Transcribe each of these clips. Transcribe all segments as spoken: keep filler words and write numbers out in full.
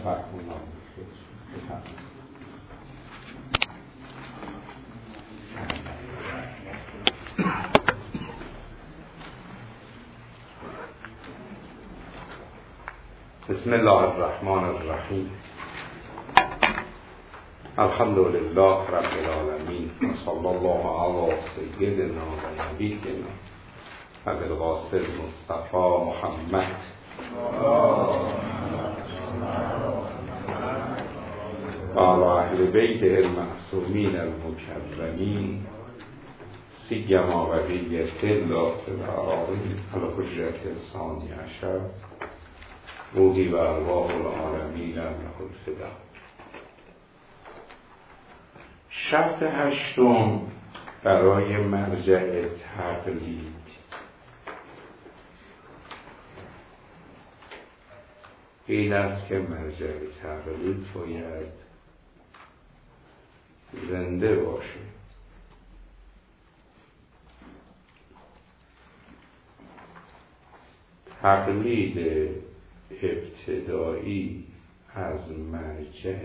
فرمونم. بسم الله الرحمن الرحیم. الحمد لله رب العالمین و صلی الله علی سیدنا و نبینا ابی القاسم مصطفی محمد و علی اهل بیته المعصومین المکرمین سیما بقیة الله فی الارضین علی حجة الثانی عشر روحی و ارواح العالمین له الفدا. شرط هشتم برای مرجع تقلید این است که مرجع تقلید باید زنده باشه. تقلید ابتدایی از مرجع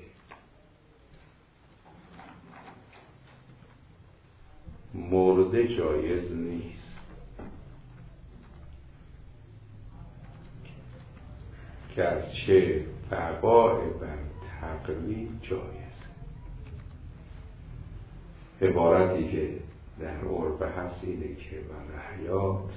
مرده جایز نیست. گرچه بقاء بر تقلید جایز. عبارتی که در عرف هست اینه که بر حیات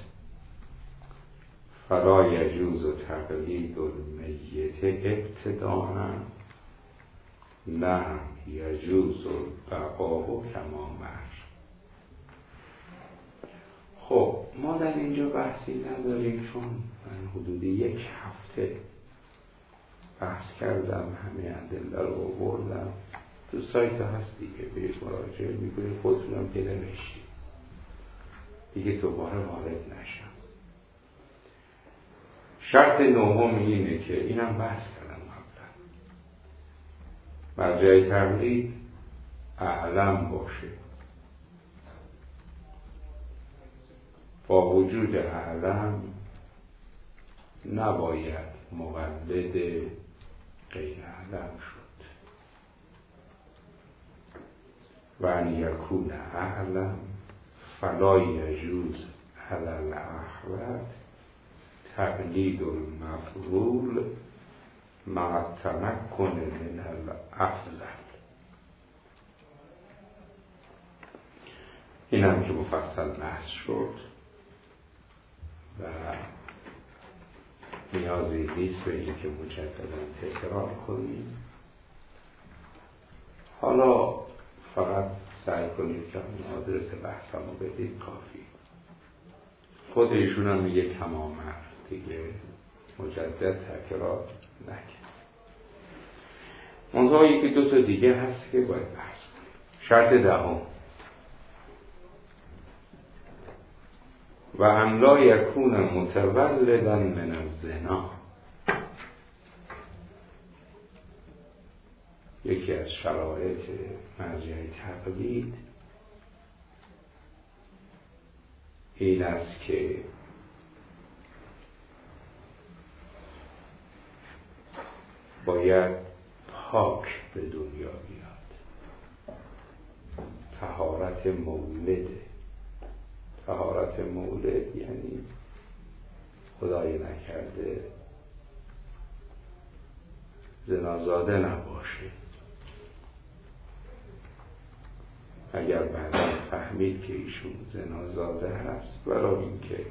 فلا یجوز تقلید المیت ابتداء نه یجوز البقاء کما مر. خب ما در اینجا بحثی نداریم چون من حدود یک هفته بحث کردم، همه ادله رو آوردم تو سایت هست دیگه، بهش مراجعه میکنید، خودتونم که نوشتید دیگه دوباره وارد نشم. شرط نهم اینه که اینم بحث کردم قبلا، مرجع تقلید اعلم باشه. با وجود اعلم نباید مقلد غیر اعلم شد. و ان یکون اعلم فلا یجوز علی الاحوط تقلید المفضول مع التمکن من الافضل. این هم که مفصل بحث شد و نیازی نیست به این که مجددا تکرار کنیم. حالا فقط سعی کنید که اون آدرس بحثم رو بدید کافی. خود ایشون هم میگه تمام دیگه مجدد تکرار نکن. منطقه یکی دو تا دیگه هست که باید بحث کنیم. شرط دهم و ان لا یکون متولدا من الزنا. یکی از شرایط مرجع تقلید این است که باید پاک به دنیا بیاد. طهارت مولده. طهارت مولد یعنی خدای نکرده زنازاده نباشه. اگر بعدا فهمید که ایشون زنازاده هست برای اینکه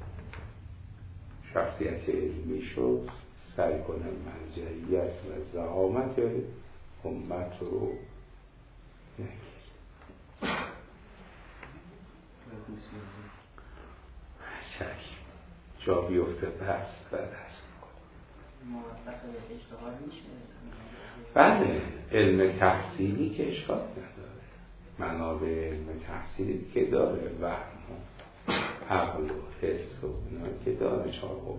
شخصیت علمی شد سعی کنه مرجعیت و زعامت امت رو نگیر. چشم جا بیفته پس بعد هست بله. علم تحصیلی که اشکال نداره، منابع علم تحصیلی که داره، وهم و عقل و حس و اینا که داره، چهار قوه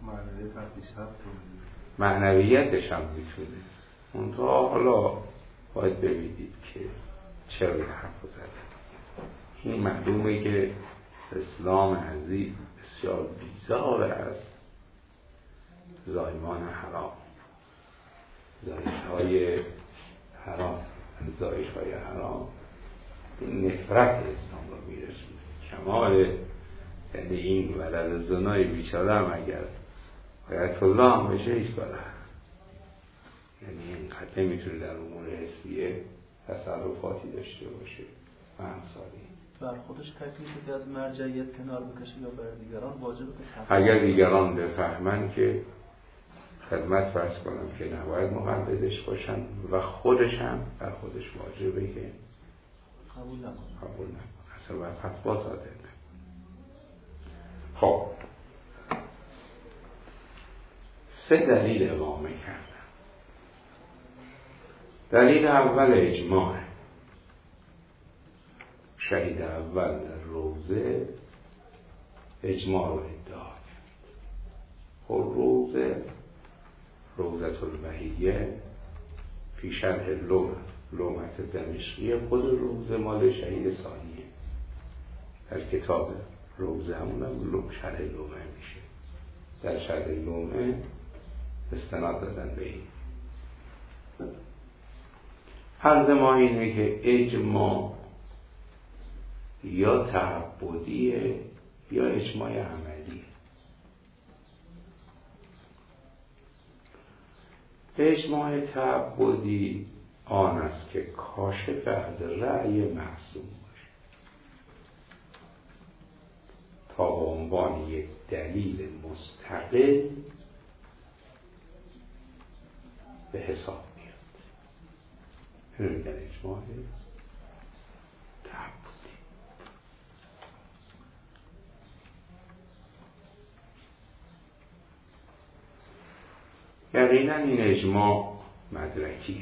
معنویتش هم میتونه. منتها حالا باید ببینید که چرا این حرف زده. این معلومه که اسلام عزیز بسیار بیزار از زایمان حرام. زایش های حرام، زایش های حرام این نفرت اسلام رو میرسونه کمال. یعنی این ولد زنای بیچاره هم اگر آیت الله هم بشه ایش کاره، یعنی اینقدر نمیتونه در امور حسیه تصرفاتی داشته باشه و همسالی. بر خودش تکلیفی که از مرجعیت کنار بکشه یا بر دیگران واجب که اگر دیگران بفهمن که خدمت فرض کنم که نباید مقلدش باشن و خودش هم بر خودش واجبه که قبول نکنه قبول نکنه اصلا باید فتوا صادر نکنه. خب سه دلیل اقامه کردن. دلیل اول اجماع. شهید اول در روزه اجماع رو ادعا کرد. خب روزه روزة البهیه فی شرح لومت دمشقی، خود روزه مال شهید ثانیه، در کتاب روزه همون شرح لومه میشه. در شرح لومه استناد دادن به این. عرض ما اینه که اجماع یا تعبدیه یا اجماع عملیه. اجماع تعبدی آن است که کاشف از رأی معصوم باشه تا به عنوان یک دلیل مستقل به حساب میاد. اینو میگن اجماع تعبدی. یقینا این اجماع مدرکیه.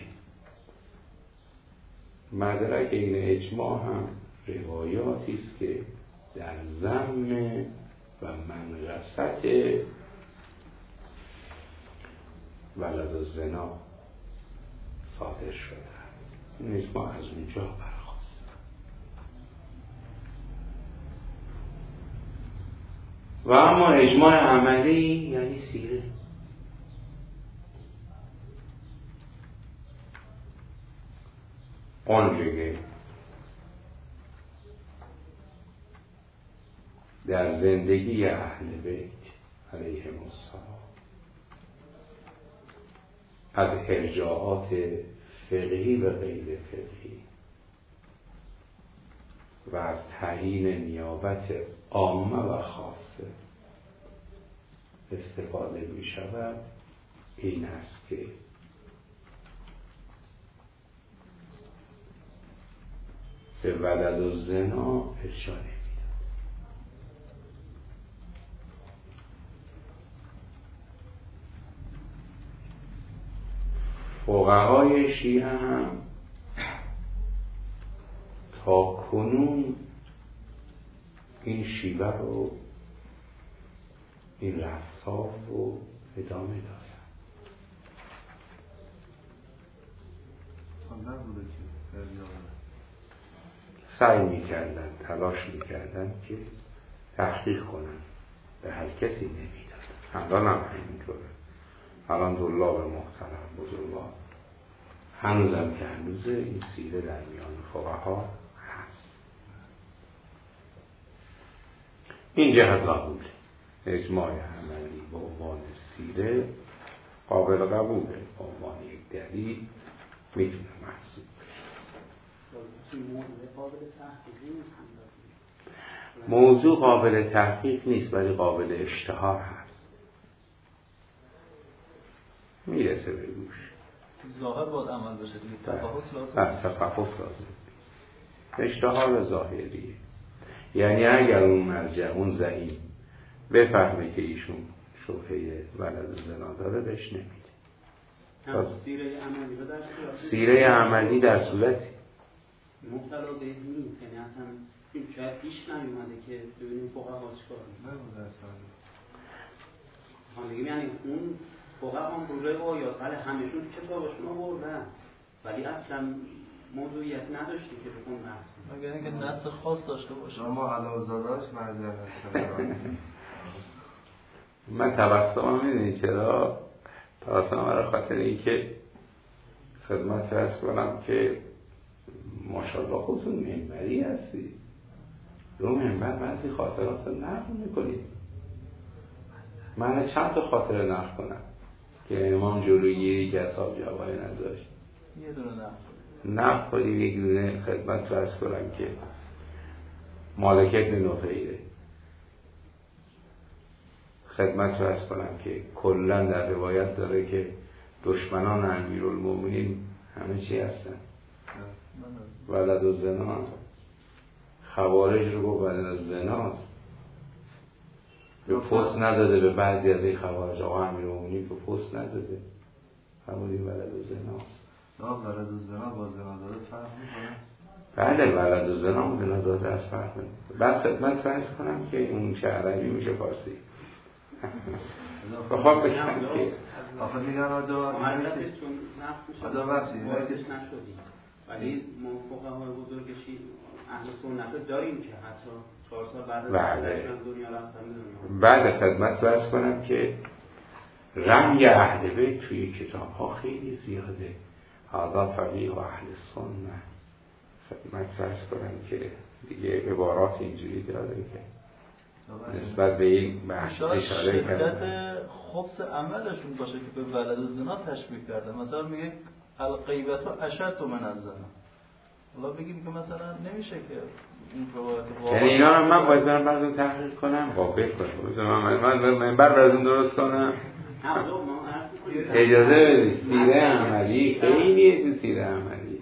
مدرک این اجماع هم روایاتی است که در ذم و منغصت ولد الزنا صادر شده است. این اجماع از اونجا برخاست. و اما اجماع عملی یعنی سیره. آنچه که در زندگی اهل بیت علیهم السلام از ارجاعات فقهی و غیر فقهی و از تعیین نیابت عامه و خاصه استفاده می شود، این است که به ولد الزنا ارجاع نمیداد. فقهای شیعه هم تا کنون این شیوه رو، این رفتار رو ادامه دادن. سعی میکردن، تلاش میکردن که تحقیق کنن، به هر کسی نمیدادن. الان هم همینطوره. الان طلاب محترم بزرگوار هنوزم که هنوزه این سیره در میان فقها هست. این جهت قبوله. اجماع عملی به عنوان سیره قابل قبوله، به عنوان یک دلیل میتونه محسوب موضوع قابل تحقیق نیست ولی قابل اشتهار هست، میرسه به گوش. ظاهر باید عمل بشه دیگه، تفحص لازم. نه تفحص لازم. اشتهار ظاهریه، یعنی اگر اون مرجع، اون زعیم بفهمه که ایشون شبهه ولد زنا داره بهش نمیده. سیره عملی رو در صورت سیره عملی در صورتی مبتلا به نیست، یعنی اصلا شاید پیش نیومده که ببینیم فقها چیکار میکنن. حالا یعنی اون فقها هم رو روایات ولی همشون تو کتابشون آوردن ولی اصلا موضوعیت نداشتی که بخون بحث کنن. مگر اینکه نص خاص داشته باشه. اما علاوه‌زاده‌اش مرجع هستن. من توسطم میدونی چرا؟ توسطم برای خاطر این که خدمت عرض کنم که ماشاءالله خودتون منبری هستی، رو منبر بعضی خاطرات رو نقل میکنید. من چند تا خاطره نقل کنم که امام جلوی یک اصحاب جوابی نذاشت. یه دونه نقل نقل کنیم. یک دونه خدمت عرض کنم که مالک ابن نفیره خدمت عرض کنم که کلا در روایت داره که دشمنان امیرالمومنین همه چی هستن؟ ولد و زنا. خوارج رو گفت ولد و زناست، به پست نداده به بعضی از این خوارج. آقا امیرالمومنین به پست نداده، همونی ولد و زناست. نه ولد و زنا با زنا داده فرق میکنه؟ بله ولد و زنا و زنا داده از فرق میکنه. بعد خدمت فرض کنم که اون چه عربی میشه فارسی بخواب بکنم که آخه میگن آجا معلقش چون نفت میشه آجا بخشی واردش نشدیم، ولی ما فقهای بزرگشی اهل سنت داریم که حتی چهار سال بعد از دنیا رفتن دنیا. بعد خدمت فرض کنم که رمی اهل بیت توی کتاب ها خیلی زیاده. هذا فقیه و اهل سنت. خدمت فرض کنم که دیگه عبارات اینجوری داره که نسبت به این بحث اشاره کردن. شدت خبث عملشون باشه که به ولد و زنا تشبیه کرده. مثلا میگه الغیبت اشد من الزنا. حالا بگیم که مثلا نمیشه که این روایت یعنی اینا رو من باید برم براتون تحقیق کنم، قابل کنم. من من منبر براتون درست کنم. اجازه بدید. سیره عملی خیلی تو سیره عملی.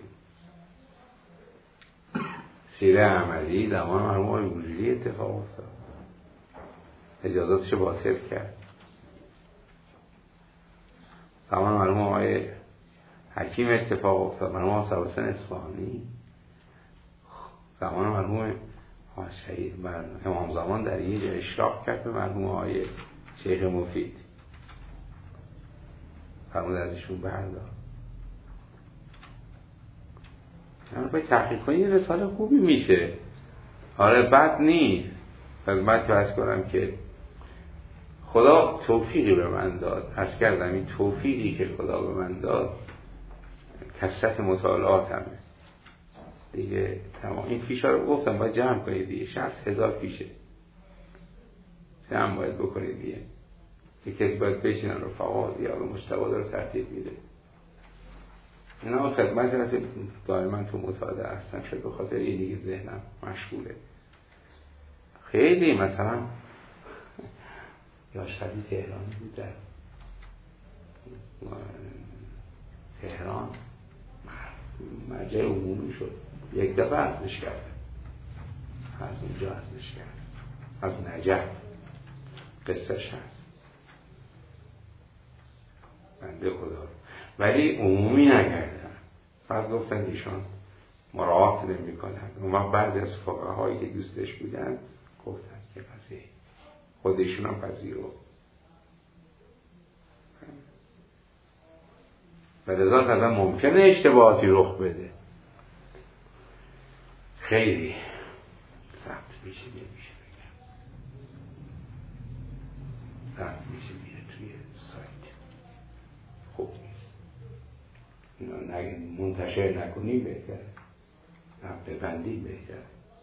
سیره عملی زمان مرحوم آقای بوجیری اتفاق افتاد. اجازاتشو باطل کرد. زمان مرحوم آقای حکیم اتفاق افتاد. مرحوم آقای سباسن اصفهانی. زمان مرحوم شهید امام زمان در یه جای اشراق کرد به مرحوم آقای شیخ مفید. فرمود ازشون بردار. من باید تحقیق کنی رساله خوبی میشه. آره بد نیست. خدمت عرض کنم که خدا توفیقی به من داد. عرض کردم این توفیقی که خدا به من داد کثرت مطالعات همه دیگه تمام. این فیشا رو گفتم باید جمع کنید دیگه. شصت هزار فیشه جمع باید بکنید دیگه. یک کسی باید بشینن رو فواد یا رو مجتبا رو ترتیب میده. اینا خدمت هست دائما تو مطالعه هستن شد به خاطر این دیگه ذهنم مشغوله. خیلی مثلا یا شبیه تهرانی بود در تهران مرجع عمومی شد. یک دفعه ازش کرد از اونجا ازش کرد از نجف قصهش هست بنده خدا، ولی عمومی نکردن. بعد گفتن ایشان مراعات نمی کنن. اون وقت بعضی از فقهایی که دوستش بودن گفتن که پس خودشون هم پذیرو و لذا طبعا ممکنه اشتباهاتی رخ بده. خیلی ضبط میشه نمیشه بگم ضبط میشه میره توی سایت خوب نیست. اینا نگه منتشر نکنی بهتره، نه ببندی بهتره.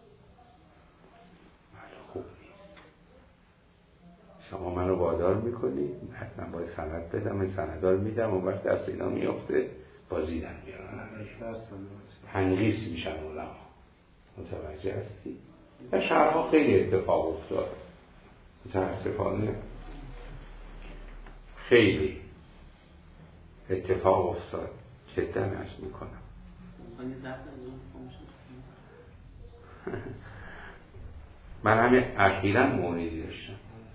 خوب نیست. شما منو وادار میکنی حتما باید سند بدم. این سندار میدم اون وقت دست اینا میفته بازی در میارن تنقیص میشن علما. متوجه هستی؟ و شهرها خیلی اتفاق افتاد متاسفانه خیلی اتفاق افتاد. جدا عرض میکنم من همین اخیراً موردی داشتم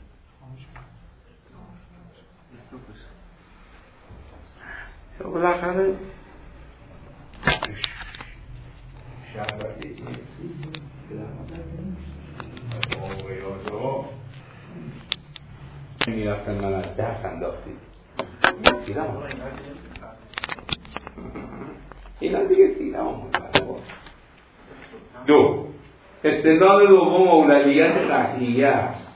بالاخره شهبتی میرفتن من از دست انداختید اینا دیگه سینه هم دو استدلال دوم اولویت قطعیه است.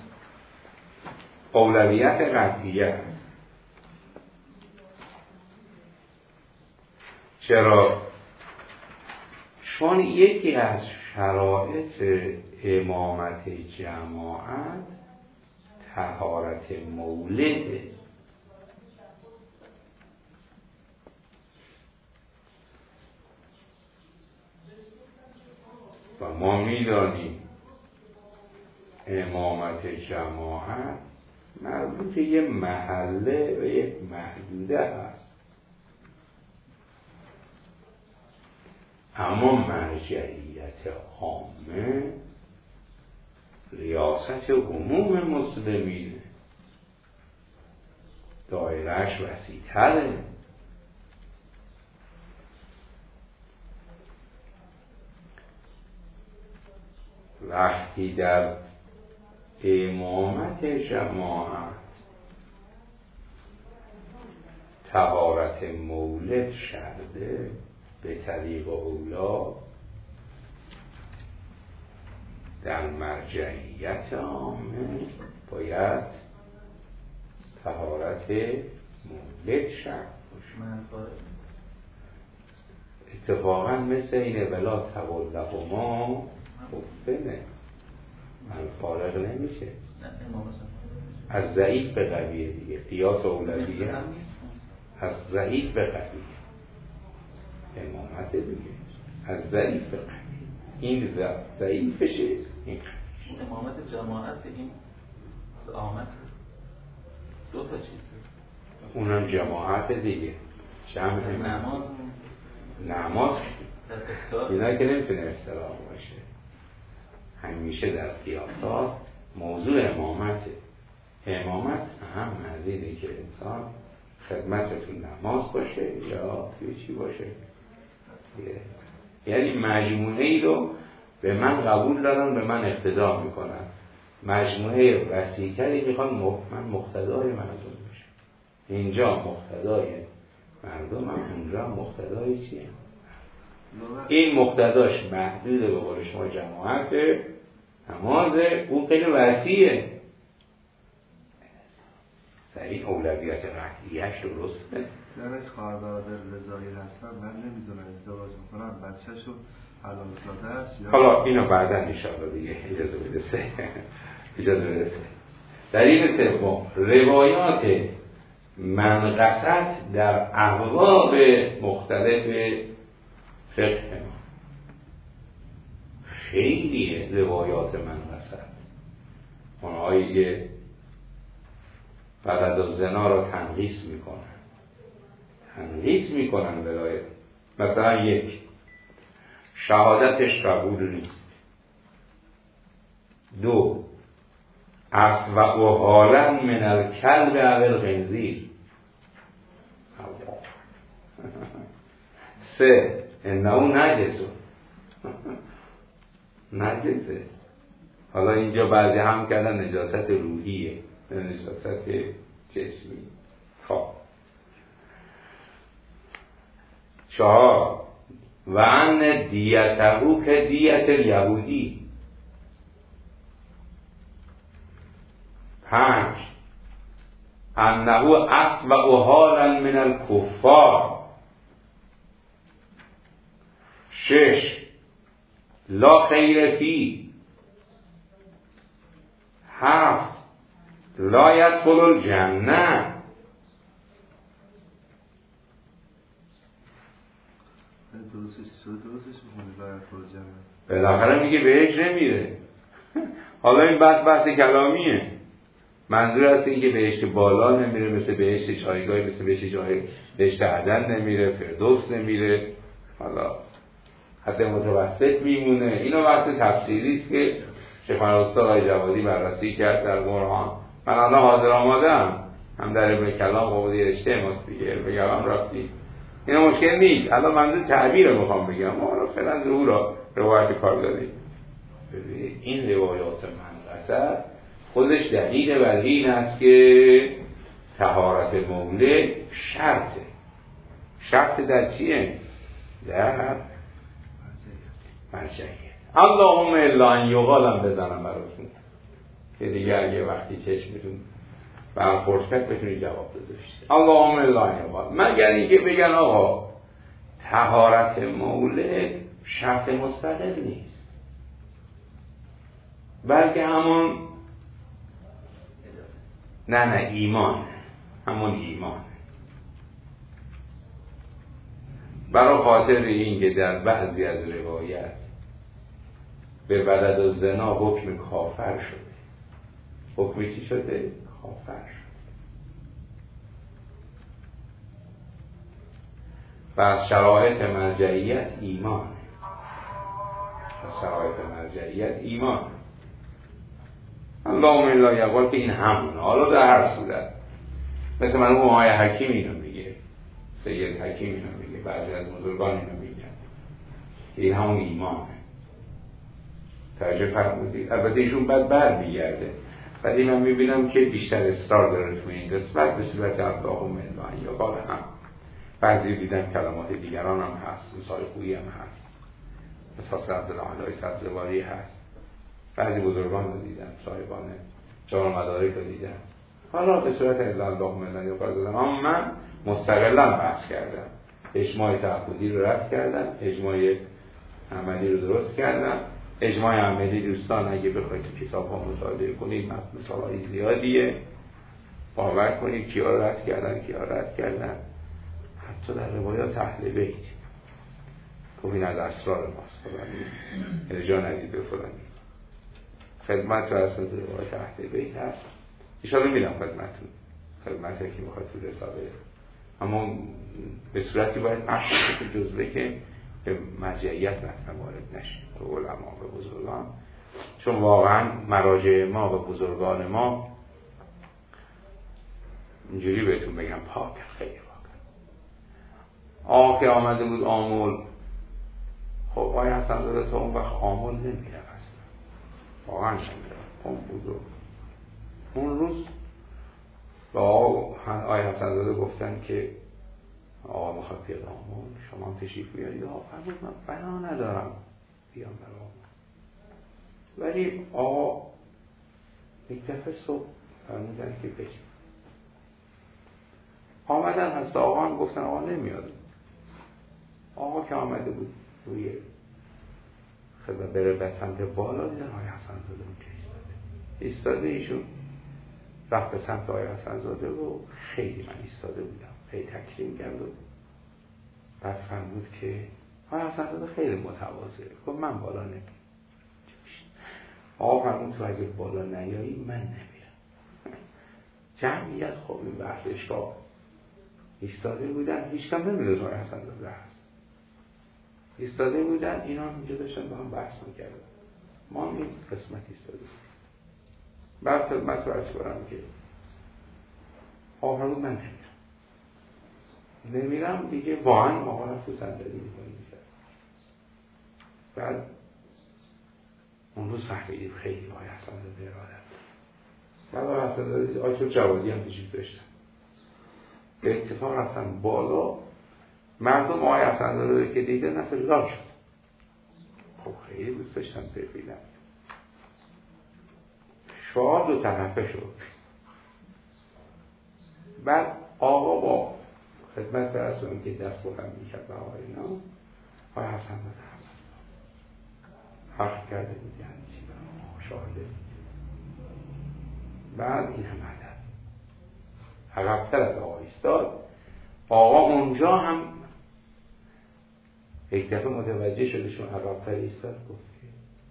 اولویت قطعیه است. چرا؟ چون یکی از شرایط امامت جماعت طهارت مولده. و ما میدانیم امامت جماعت مربوط یه محله و یک محدوده هست، اما مرجعیت عامه ریاست عموم مسلمین، دایرهش وسیع‌تره. وقتی در امامت جماعت طهارت مولد شرده به طریق اولا، در مرجعیت عامه باید طهارت مولد شرط باشه. اتفاقا مثل اینه ولا تولهما خفنه، من فارغ نمیشه از ضعیف به قویه دیگه، قیاس اولویه از ضعیف به قویه، امامت دیگه از ضعیف به قویه، این ضعیفشه این قویه. امامت جماعت این آمد دو تا چیز، اونم جماعت دیگه، جمع نماز نماز اینا که نمیتونه اختلاف باشه. همیشه در قیاسات موضوع امامته. امامت اهم از اینه که انسان خدمتتون نماز باشه یا توی چی باشه، یعنی مجموعه ای رو به من قبول دارن، به من اقتدا میکنن، مجموعه وسیع‌تری میخوان من مقتدای مردم باشه. اینجا مقتدای مردم هم اونجا مقتدای چیه؟ این مقتداش محدود به قول شما جماعت نمازه، اون خیلی وسیعه. این اولویت قطعیش درسته. در خواهردار رضایی هستن، من نمیدونم ازدواج میکنم بچه‌شو حلال زاده است یا حالا اینو بعدا انشاءالله دیگه اجازه بدسته اجازه بدسته دلیل سوم روایات منقصت در ابواب مختلف فقه ما. خیلی روایات منقصت، اونهایی که ولد و زنا را تنقیص میکنن تنقیص میکنن ولایت. مثلا یک، شهادتش قبول نیست. دو، اصوع و حالا من الکلب اول خنزیر. سه، انهو نجسه نجسه. حالا اینجا بعضی هم کردن نجاست روحیه، نجاست جسمی. خب چهار، و ان دیتهو که دیت الیهودی. پنج، انهو اصوع حالا من الکفار. شش، لا خیر فی. هفت، لا یدخل الجنه. بالاخره میگه بهش نمیره. حالا این بحث بحث کلامیه. منظور است این که بهشت بالا نمیره، مثل بهشت جایگاهی، مثل بهشت جای بهشت عدن نمیره، فردوس نمیره، حالا حد متوسط میمونه. اینو بحث تفسیری است که شیخ استاد آقای جوادی بررسی کرد در قرآن. من الان حاضر آماده‌ام، هم در علم کلام قبولی رشته ماست دیگه، علم کلام رفتی، اینا مشکل نیست. الان منظور تعبیر رو میخوام بگم، ما رو فعلا ظهور روایت کار داریم. این روایات منقصه خودش دلیل بر این است که طهارت مولد شرطه. شرط در چیه؟ در مرجعیت. اللهم الا ان یقالم بزنم براتون که دیگر یه وقتی چشمتون برخورد کرد بتونی جواب داشته. اللهم الا ان یقال، مگر اینکه بگن آقا طهارت مولد شرط مستقل نیست، بلکه همون نه نه ایمان، همون ایمان. برای خاطر این که در بعضی از روایت به ولد و زنا حکم کافر شده. حکم چی شده؟ کافر شده. و از شرایط مرجعیت ایمان، از شرایط مرجعیت ایمان. اللهم لا یقول که این همونه. حالا در هر صورت مثل من اون آیه حکیم اینو میگه، سید حکیم اینو میگه، بعضی از بزرگان اینو میگن، این همون ایمانه. توجه فرمودید؟ البته ایشون بعد بر میگرده، ولی من میبینم که بیشتر اصرار داره تو این قسمت به صورت اللهم لا یا قال هم. بعضی دیدم کلمات دیگران هم هست، مثال خویی هم هست، مثال عبدالله سبزواری هست. بعضی بزرگان رو دیدم، صاحبان جامع مدارک رو دیدم. حالا به صورت اللهم لا یا قال زدم، اما من مستقلا بحث کردم، اجماع تعبدی رو رد کردم، اجماع عملی رو درست کردم. اجماع عملی دوستان اگه بخواید کتاب ها مطالعه کنید مثال های زیادیه، باور کنید کیا رد کردن کیا رد کردن. حتی در روایات اهل بیت که این از اسرار ماست، فلانی جا ندید به فلانی خدمت و اصلا روایات اهل بیت هست، ایشالا میدم خدمتون، خدمت که میخواد تو رساله، اما به صورتی باید مشروع که جزوه که به مرجعیت مثلا وارد نشه، به علما به بزرگان، چون واقعا مراجع ما و بزرگان ما اینجوری بهتون بگم پاک خیلی واقعا. آقا که آمده بود آمول، خب آقای حسن زاده تا اون وقت آمول نمیره اصلا، واقعا نمیره. اون بود اون روز با آقای حسن زاده گفتن که آقا میخواد بیاد آمول، شما هم تشریف بیارید. آقا فرمود من بنا ندارم بیام بر آمول، ولی آقا یک دفعه صبح فرمودن که بگیم. آمدن هست آقا هم گفتن آقا نمیاد. آقا که آمده بود روی خدمت بره به سمت بالا، دیدن آقای حسن زاده اون که ایستاده ایستاده ایشون رفت به سمت آقای حسن زاده و خیلی من ایستاده بودم، خیلی تکریم کرد و بعد فرمود که آقای حسن زاده خیلی متواضعه، گفت من بالا نمیرم. آقا فرمود تو اگه بالا نیایی من نمیرم. جمعیت خب این ورزشگاه ایستاده بودن، هیچ کم نمیدونست آقای حسن زاده هست، ایستاده بودن، اینا هم اینجا داشتن با هم بحث میکردن، ما هم این قسمت ایستاده بودیم. بعد خدمت رو عرض کنم که آقا رو من نمیرم نمیرم دیگه، واقعا آقا رفت تو صندلی میکنی میکرد. بعد اون روز فهمیدیم خیلی آقای حسن زاده ارادت. بعد آقای حسن زاده آقای جوادی هم تشریف داشتن، به اتفاق رفتن بالا، مردم آقای حسن زاده که دیدن اصلا لال شد. خب خیلی دوست داشتن ببینن، شعار دو طرفه شد. بعد آقا با خدمت رسول که دست بلند میکرد به آقای اینا، آقای حسن زاده حرف کرده بود یعنی چی برای شاهده. بعد این هم عدد عقبتر از آقا ایستاد. آقا اونجا هم یک دفعه متوجه شده چون عقبتر ایستاد، گفت که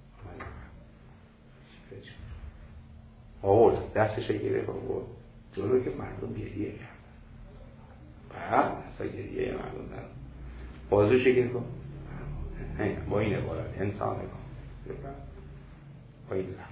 آورد دستش گرفت آورد جلو که مردم گریه کرد. بعد اصلا گریه مردم در بازوش گرفت با این عبارت انسان کن با این لحظ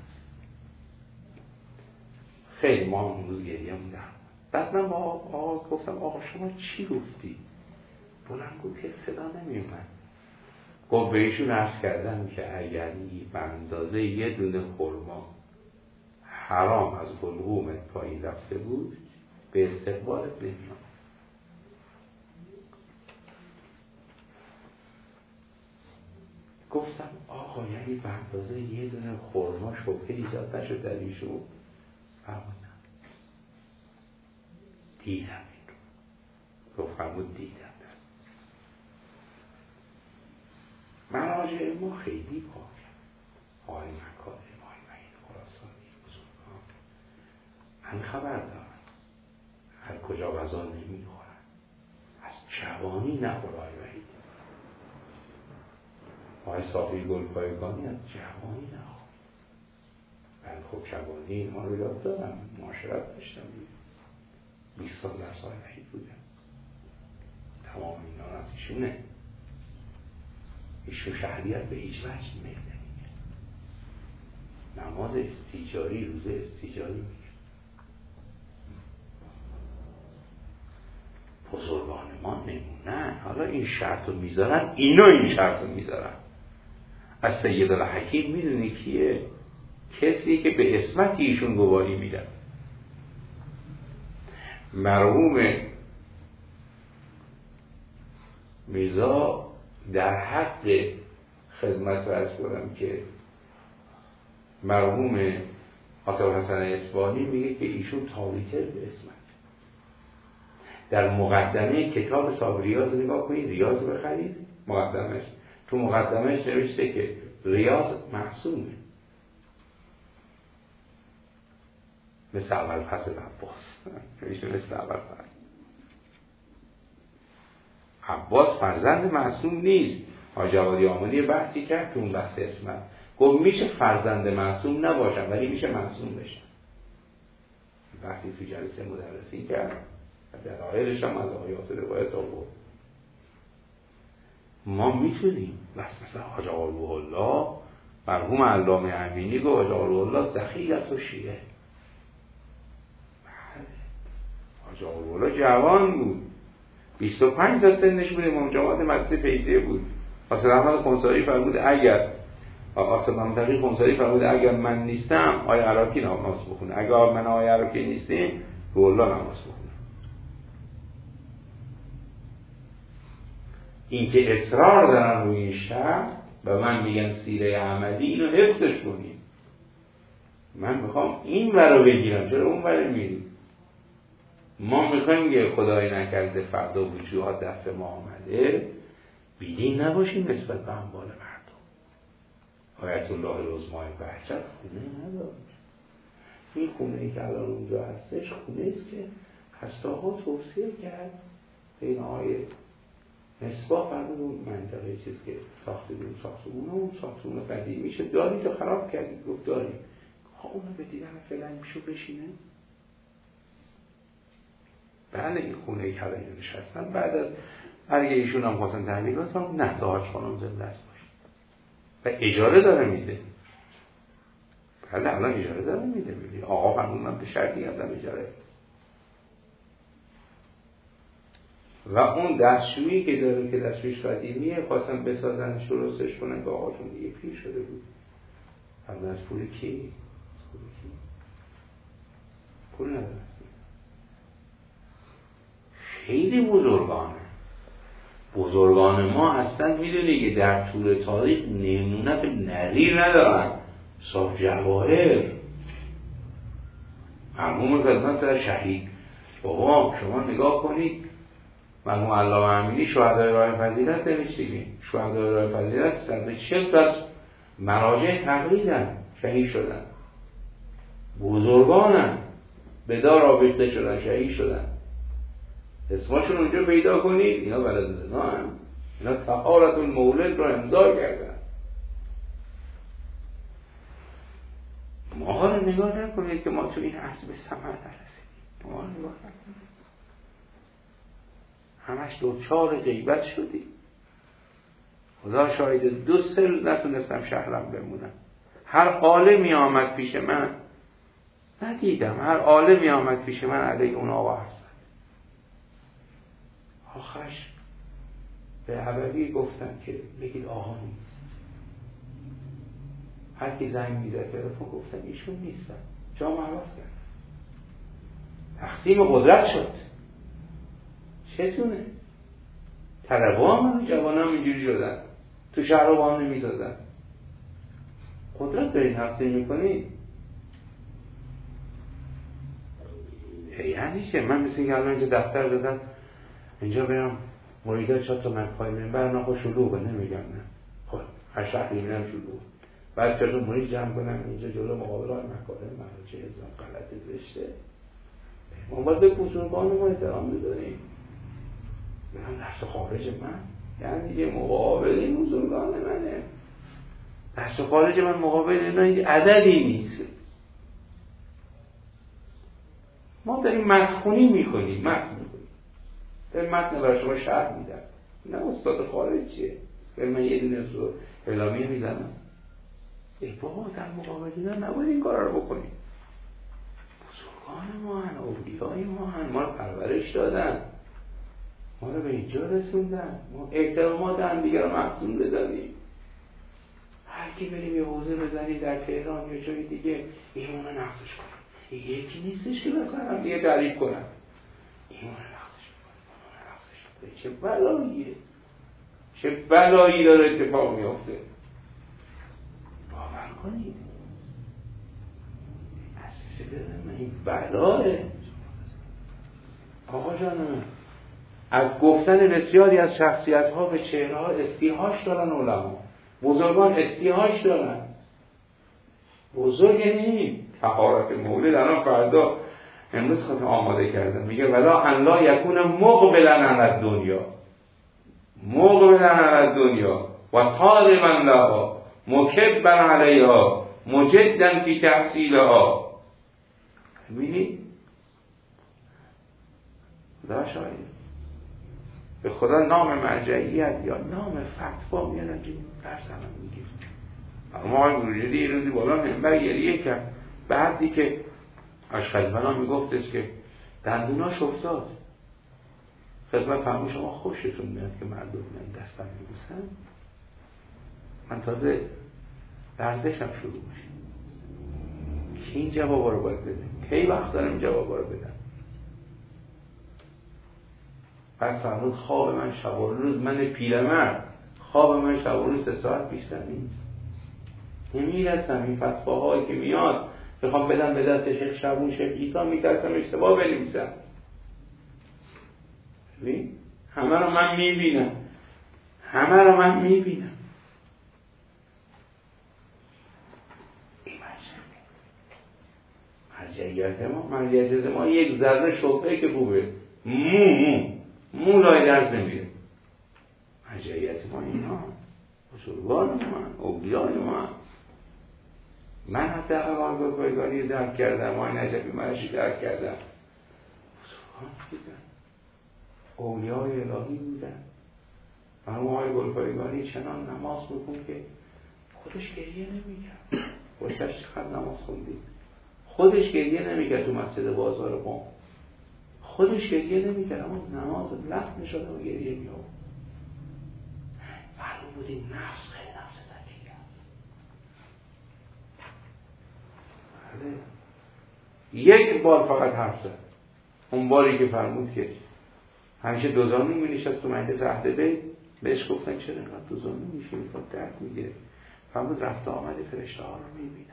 خیلی ما اون روز گریه موندم. بعد من با آقا گفتم آقا شما چی گفتی؟ بلند گفت که صدا نمی اومد. گفت به ایشون عرض کردن که اگر به اندازه یه دونه خرما حرام از حلقومت پایین رفته بود به استقبالت نمیام. گفتم آقا یعنی به اندازه یه دونه خرما شبهه ایجاد نشد در ایشون؟ فرمودم دیدم این رو. گفت فرمود دیدم. مراجع ما خیلی پاکن. آقای مکارم، آقای وحید خراسانی، بزرگان من خبر دارم هر کجا غذا نمیخورن، از جوانی نخور. آقای وحید، آقای صافی گلپایگانی از جوانی نخور. من خب جوانی اینها رو یاد دارم، معاشرت داشتم، بیست سال در سال وحید بودم، تمام اینا از ایشونه. ایشون شهریت به هیچ وجه میل نمیگه، نماز استیجاری، روزه استیجاری میگه. بزرگان ما نمونن. حالا این شرط رو میذارن، اینا این شرط رو میذارن. از سید الحکیم میدونی کیه؟ کسی که به اسمت ایشون گواهی میدن. مرحوم میرزا در حق خدمت رو از کنم که مرحوم عاطف حسن اصفهانی میگه که ایشون تالیتر به اسمت. در مقدمه کتاب صاحب ریاض نگاه کنید، ریاض بخرید، مقدمش تو مقدمش نوشته که ریاض محسومه، مثل اول فصل عباس نوشته، مثل اول فصل عباس فرزند معصوم نیست. حاج جوادی آملی بحثی کرد تو اون بحث اسمت، گفت میشه فرزند معصوم نباشن ولی میشه معصوم بشن. بحثی تو جلسه مدرسی کرد و دلایلش هم از آیات روایت آورد. ما میتونیم بس مثلا حاج آقا روح الله، مرحوم علامه امینی گفت حاج آقا روح الله ذخیرت و شیعه. بله حاج آقا روح الله جوان بود، بیست و پنج سال سنش بود، امام جماعت مسجد فیضیه بود. آصف احمد خنسایی فرمود اگر آصف منطقی خنسایی فرمود اگر من نیستم آیه عراقی نماز بخونه، اگر من آیه عراقی نیستیم روح الله نماز بخونه. این که اصرار دارن روی این شرط و من میگم سیره عملی اینو حفظش کنیم. من میخوام این ور رو بگیرم، چرا اون ور میریم؟ ما میخوایم که خدای نکرده فردا وجوهات دست ما آمده بیدین نباشیم نسبت به اموال مردم. آیت الله العظمای بهجت خونه نداره. این خونه ای که الان اونجا هستش خونه است که هستاها توصیه کرد این آیه مصباح فرمود اون منطقه چیز که ساختمون ساختمون اون ساختمون قدیمی میشه داری تو خراب کردید. گفت داریم. ها اونو به دیدن فعلا میشو بشینه. بله این خونه ای که الان نشستن بعد از مرگ ایشون هم خواستن تحویلات هم نه تا حاج خانم زنده است باشه و اجاره داره میده. بله الان اجاره داره میده. میده آقا فرمودن به شرطی ازم اجاره. و اون دستشویی که داره که دستشویش قدیمیه خواستن بسازن درستش کنن که آقاشون دیگه پیر شده بود. فرمودن از پول کی؟ پول کی؟ پول نداره. خیلی بزرگانه. بزرگان ما هستن میدونی که در طول تاریخ نمونت نظیر ندارن. صاحب جواهر مرحوم خدمت در شهید بابا شما نگاه کنید مرحوم علامه امینی شهدای راه فضیلت نوشته. شهدای راه فضیلت صد و چهل تا از مراجع تقلیدن شهید شدن. بزرگانن به دار آویخته شدن شهید شدن. اسمشون اونجا پیدا کنید. اینا ولد زنا هم اینا طهارت المولد رو امضا کردن. ما رو نگاه نکنید که ما تو این عصر به ثمر نرسیدیم. ما رو نگاه نکنید همش دوچار غیبت شدیم. خدا شاید دو سال نتونستم شهرم بمونم. هر عالمی آمد پیش من ندیدم. هر عالمی آمد پیش من علیه اون آقا حرف زد. آخرش به عبدی گفتم که بگید آقا نیست. هر کی زنگ میزد تلفن گفتم ایشون نیستم. جام عوض کرد. تقسیم قدرت شد. چتونه؟ طلبا هم جوان هم اینجوری شدن. تو شهر رو با هم نمیزدن. قدرت دارید تقسیم میکنید. یعنی چه؟ من مثل که الان اینجا دفتر زدن اینجا برم مریدا چهار تا من پای منبر نخواه شلوغه نمیگم نه. خب هر شهری میرم شروع بعد چطور محیط جمع کنم اینجا جلو مقابل های مکارم مراجع ازم غلط زشته ما باید به بزرگان ما احترام بذاریم برم درس خارج من یعنی دیگه مقابل این بزرگان منه درس خارج من مقابل اینا عددی نیست ما داریم متخونی میکنیم متن میکنیم داریم متن برای شما شرح میدم نه استاد خارجیه به من یه دونه رو اعلامیه میزنم ای بابا در مقابل اینا نباید این کار رو بکنیم بزرگان ما هن اولیای ما هن ما رو پرورش دادن ما رو به اینجا رسوندن ما احترامات هم دیگر رو محسون بدانیم هر کی بریم یه حوزه بزنی در تهران یا جای دیگه ایمون رو نقصش کنیم این یکی نیستش که مثلا هم دیگه تعریف کنم ایمون رو نقصش کنیم ایمون رو نقصش کنیم چه بلاییه چه بلایی داره اتفاق میافته باور کنید از من این بلاه آقا جانم از گفتن بسیاری از شخصیت ها به چهره ها استیهاش دارن علما بزرگان استیهاش دارن بزرگ نیم طهارت مولد الان فردا امروز خواهد آماده کردن میگه ولا ان لا یکون مقبلا علی دنیا مقبلا علی دنیا و طالبا لها مکبا علیها مجدا فی تحصیلها میبینی؟ لا شاید به خدا نام مرجعیت یا نام فتوا میارن که درس هم میگیم اما آقای بروجردی یه روزی بالا منبر گریه کرد بعدی که اشخاص میگفتش که دندوناش افتاد خدمت فرمود شما خوشتون میاد که مردم من دستم میبوسن من تازه ورزشم شروع میشه کی این جوابا رو باید بده کی وقت دارم این جوابا رو بدم پس فرمود خواب من شب و روز من پیرمرد خواب من شب و روز سه ساعت بیشتر نیست نمیرسم این فتواهایی که میاد بخوام بدم به دست شیخ شبون شیخ عیسی میترسم اشتباه بنویسم ببین همه رو من میبینم همه رو من میبینم این مرجعیت ما مرجعیت ما یک ذره شبهه که خوبه مو مو مو لای درز نمیره مرجعیت ما اینا بزرگان ما اولیای ما من حتی اقل پایگانی درک کردم آقای نجفی مرشی درک کردم بزرگان بودن اولیای الهی بودن مرحوم آقای گلپایگانی چنان نماز بکن که خودش گریه نمیکرد خوشش چقدر نماز خوندید خودش گریه نمیکرد تو مسجد بازار قم خودش گریه نمیکرد اما نماز لخت میشد و گریه میاد معلوم بود این نفس خیلی نفس ذکی است بله یک بار فقط حرف زد اون باری که فرمود که همیشه دوزانو می نشست تو مجلس اهل بیت بهش گفتن چرا اینقدر دوزانو میشه میخواد درد میگیره فرمود رفت آمده فرشته ها رو میبینم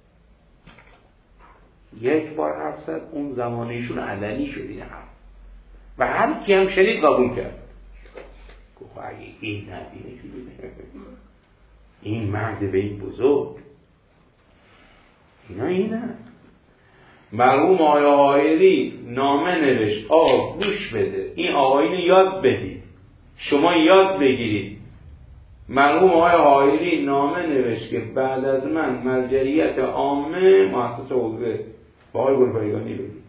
یک بار حرف زد اون زمانیشون علنی شد این حرف و هر کی هم شنید قبول کرد گفت اگه این ندینه که بینه این مرد به این بزرگ اینا اینه مرحوم آقای حائری نامه نوشت آقا گوش بده این آقایینو یاد بدید شما یاد بگیرید مرحوم آقای حائری نامه نوشت که بعد از من مرجعیت عامه مؤسسه حوزه با آقای گلپایگانی بدید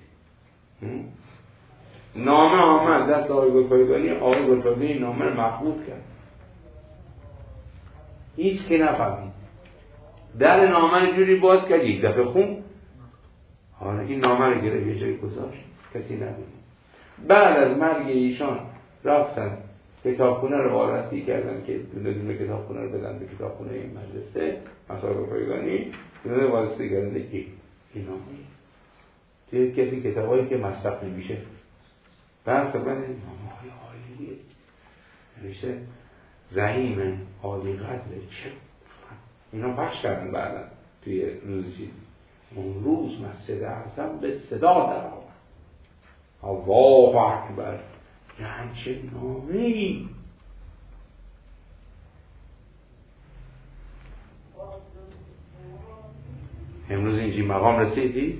نامه آمد دست آقای گلپایگانی آقای گلپایگانی نامه رو مخبوط کرد هیچ که نفهمید در نامه رو جوری باز کرد یک دفعه خون حالا این نامه رو گرفت یه جایی گذاشت کسی ندید بعد از مرگ ایشان رفتن کتابخونه رو وارسی کردن که دونه دونه کتابخونه رو بدن به کتابخونه این مدرسه مسائل پایگانی دونه وارسی کردن که این نامه توی کسی کتابایی که مصرف نمیشه بعد خبر نامه های عالیه نوشته زعیم عالی قدره چه اینا پخش کردن بعدا توی روز چیزی اون روز مسجد اعظم به صدا در آمد الله اکبر یعنی چه نامه‌ای امروز اینجی مقام رسیدید؟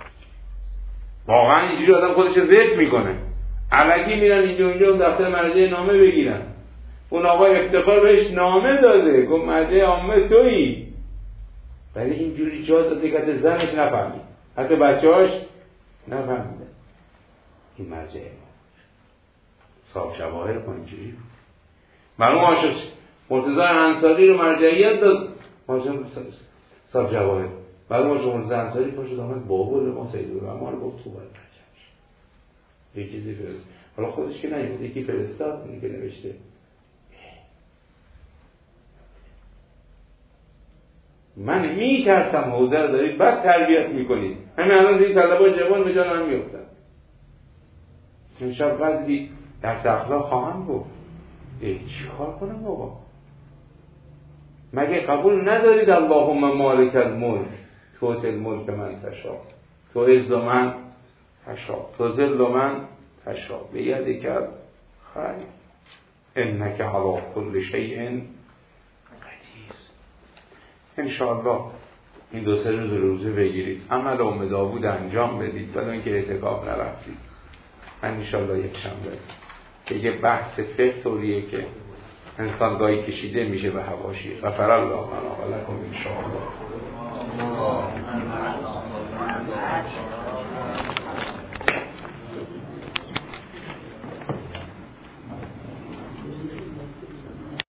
واقعا اینجوری آدم خودش ذکر میکنه، علکی میرن اینجا اونجا اون دفتر مرجع نامه بگیرن، اون آقا افتخار بهش نامه داده گفت مرجع عامه تویی، ولی اینجوری جا داده که زنش نفهمید، حتی بچه هاش نفهمیده این مرجع صاحب شواهر کن اینجوری. معلوم عاشق مرتضی انصاری رو مرجعیت داد، صاحب جواهر. بعد ما شما مرتضی انصاری پاشد آمد بابا ما سید ما رو گفت تو باید مرجعش یه چیزی فرست، حالا خودش که نمیاد یکی فرستاد اونی که نوشته. من میترسم حوزه رو دارید بد تربیت میکنید. همین الان دیگه طلبا جوان به جان هم میفتن. این شب قدری دست اخلاق خواهم گفت ای چی کار کنم بابا؟ مگه قبول ندارید اللهم مالک الملک تؤتی الملک من تشاء تو عز من تشاء تو ذل من تشاء بیدک الخیر انک علی کل شیء قدیر. ان شاء الله این دو سه روز روزه بگیرید، عمل ام داوود انجام بدید، ولی اینکه اعتکاف نرفتید. ان شاء الله یک شنبه که یه بحث فقه طوریه که انسان گاهی کشیده میشه به حواشی. غفر الله لنا و لکم.